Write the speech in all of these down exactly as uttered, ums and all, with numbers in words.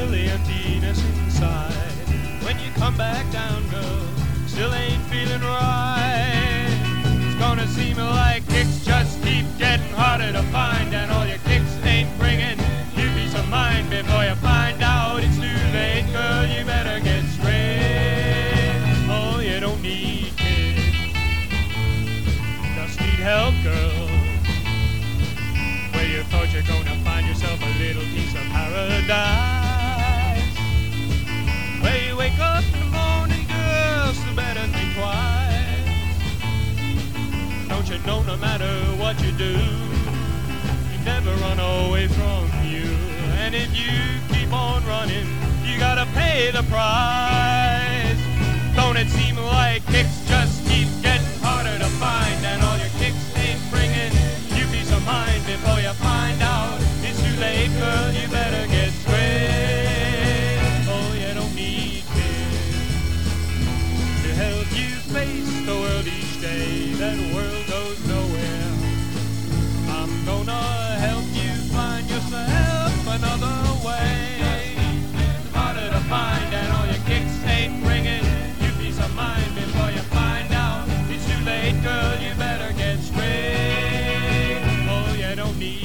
feel the emptiness inside. When you come back down, girl, still ain't feeling right. It's gonna seem like kicks just keep getting harder to find, and all your kicks ain't bringing you peace of mind. Before you find out it's too late, girl, you better get straight. Oh, you don't need kicks, just need help, girl. Where you thought you're gonna find yourself a little piece of paradise. Where you wake up in the morning, girl, so better think twice. Don't you know no matter what you do, you never run away from you. And if you keep on running, you gotta pay the price. Don't it seem like kicks just keep getting harder to find, and all your kicks ain't bringing you peace of mind. Before you find out it's too late, girl, you better get straight. Oh, you don't need kicks to help you face the world each day. That world goes nowhere. I'm gonna help you find yourself another way. It's harder to find, and all your kicks ain't bringing you peace of mind. Before you find out it's too late, girl, you better get straight. Oh, you don't need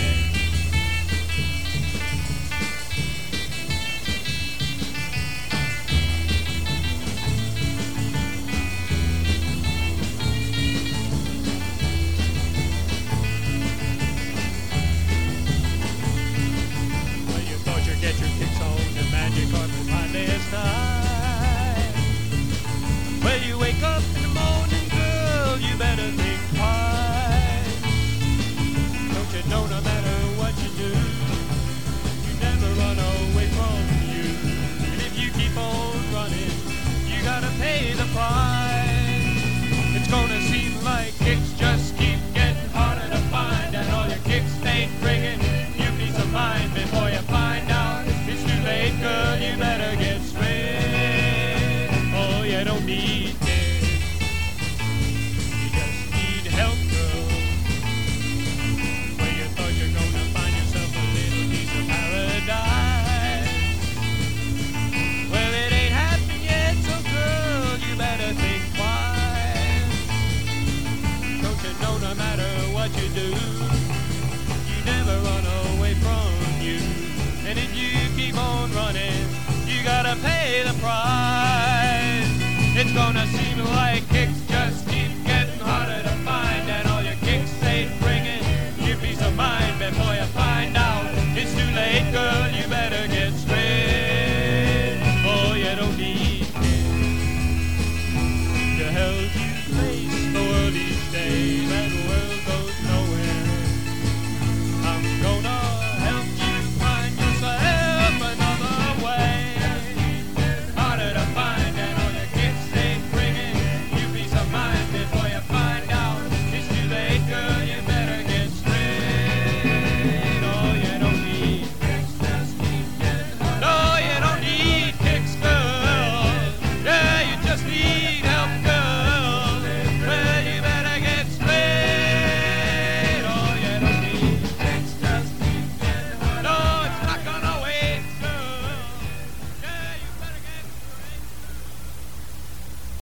get your kicks on the magic carpet ride last night. Well, you wake up in the morning, girl, you better think twice. Don't you know no matter what you do, you never run away from you. And if you keep on running, you gotta pay the price. It's gonna seem like kicks just keep getting harder to find, and all your kicks ain't bringing you peace of mind. Before you find out it's too late, girl, you better get straight. Oh, you don't need kicks, you just need help, girl. Where you thought you're gonna find yourself a little piece of paradise. Well, it ain't happened yet, so girl, you better think twice. Don't you know no matter what you do, you never run away from you. And if you keep on running, you gotta pay the price. It's gonna seem like kicks just keep getting harder to find, and all your kicks ain't bringing you peace of mind. Before you find out it's too late, girl, you better get straight. Oh, you don't need kicks to help you face the world each day.